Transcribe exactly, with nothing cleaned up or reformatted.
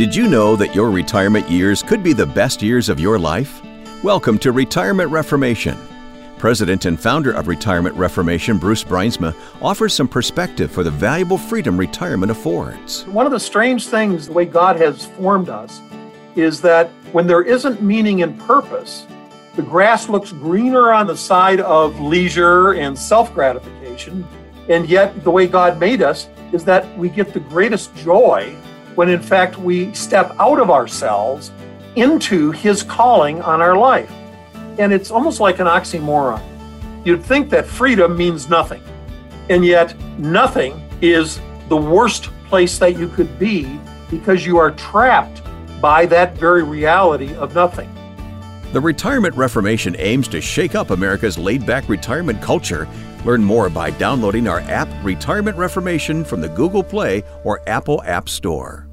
Did you know that your retirement years could be the best years of your life? Welcome to Retirement Reformation. President and founder of Retirement Reformation, Bruce Bruinsma, offers some perspective for the valuable freedom retirement affords. One of the strange things, the way God has formed us, is that when there isn't meaning and purpose, the grass looks greener on the side of leisure and self-gratification, and yet the way God made us is that we get the greatest joy when in fact we step out of ourselves into His calling on our life. And it's almost like an oxymoron. You'd think that freedom means nothing, and yet nothing is the worst place that you could be because you are trapped by that very reality of nothing. The Retirement Reformation aims to shake up America's laid-back retirement culture. Learn more by downloading our app, Retirement Reformation, from the Google Play or Apple App Store.